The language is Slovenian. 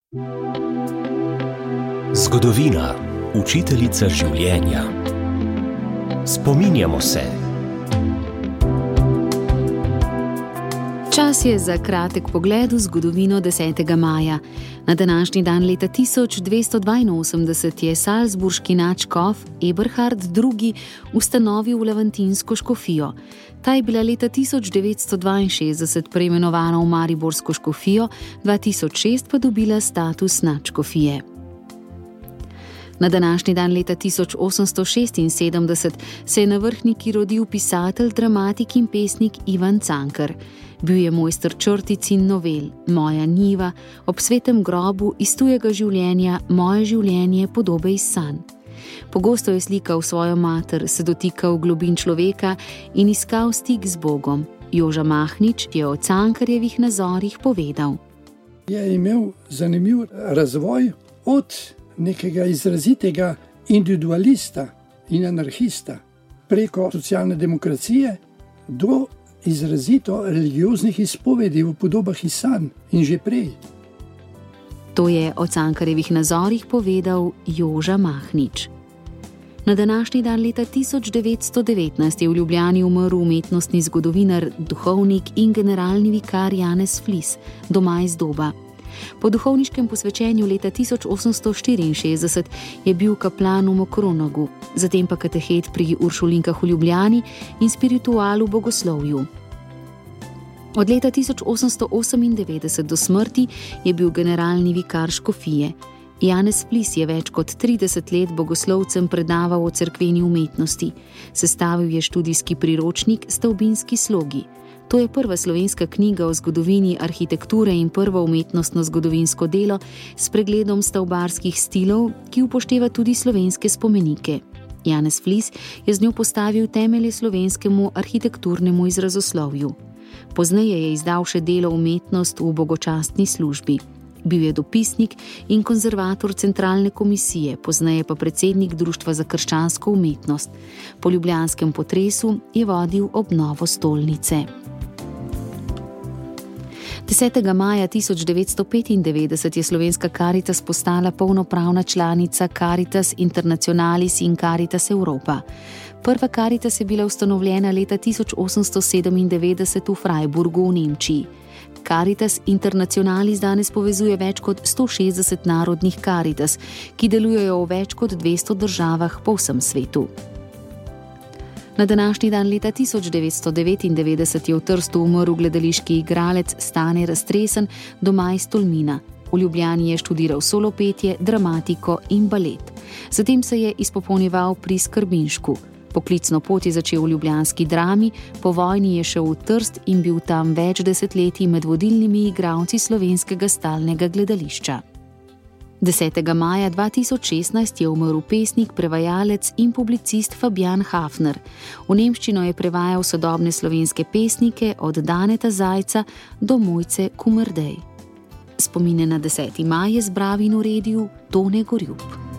Zgodovina, učiteljica življenja. Spominjamo se. Čas je za kratek pogled v zgodovino 10. maja. Na današnji dan leta 1282 je salzburški nadškof Eberhard II. Ustanovil levantinsko škofijo. Ta je bila leta 1962 preimenovana v mariborsko škofijo, 2006 pa dobila status nadškofije. Na današnji dan leta 1876 se je na Vrhniki rodil pisatelj, dramatik in pesnik Ivan Cankar. Bil je mojster črtic in novel, Moja njiva, Ob svetem grobu, Iz tujega življenja, Moje življenje, Podobe iz sanj. Pogosto je slikal svojo mater, se dotikal globin človeka in iskal stik z Bogom. Joža Mahnič je o Cankarjevih nazorih povedal. Je imel zanimiv razvoj od nekega izrazitega individualista in anarhista preko socialne demokracije do izrazito religioznih izpovedi v Podobah iz sanj in že prej. To je o Cankarjevih nazorih povedal Joža Mahnič. Na današnji dan leta 1919 je v Ljubljani umrl umetnostni zgodovinar, duhovnik in generalni vikar Janez Flis, doma iz Doba. Po duhovniškem posvečenju leta 1864 je bil kaplan v Mokronogu, zatem pa katehet pri Uršulinkah v Ljubljani in spiritual v bogoslovju. Od leta 1898 do smrti je bil generalni vikar škofije. Janez Flis je več kot 30 let bogoslovcem predaval o cerkveni umetnosti. Sestavil je študijski priročnik Stavbinski slogi. To je prva slovenska knjiga o zgodovini arhitekture in prvo umetnostno zgodovinsko delo s pregledom stavbarskih stilov, ki upošteva tudi slovenske spomenike. Janez Flis je z njo postavil temelje slovenskemu arhitekturnemu izrazoslovju. Pozneje je izdal še delo Umetnost v bogočastni službi. Bil je dopisnik in konzervator centralne komisije, pozneje pa predsednik Društva za krščansko umetnost. Po ljubljanskem potresu je vodil obnovo stolnice. 10. maja 1995 je slovenska Karitas postala polnopravna članica Caritas Internationalis in Caritas Europa. Prva Karitas je bila ustanovljena leta 1897 v Freiburgu v Nemčiji. Caritas Internationalis danes povezuje več kot 160 narodnih Caritas, ki delujejo v več kot 200 državah po vsem svetu. Na današnji dan leta 1999 je v Trstu umrl gledališki igralec Stane Raztresen, doma iz Tolmina. V Ljubljani je študiral solopetje, dramatiko in balet. Zatem se je izpopolnjeval pri skrbinšku. Poklicno pot je začel v ljubljanski Drami, po vojni je šel v Trst in bil tam več desetletij med vodilnimi igralci slovenskega stalnega gledališča. 10. maja 2016 je umrl pesnik, prevajalec in publicist Fabijan Hafner. V nemščino je prevajal sodobne slovenske pesnike od Daneta Zajca do Mojce Kumrdej. Spomine na 10. maj je zbral in uredil Tone Gorjup.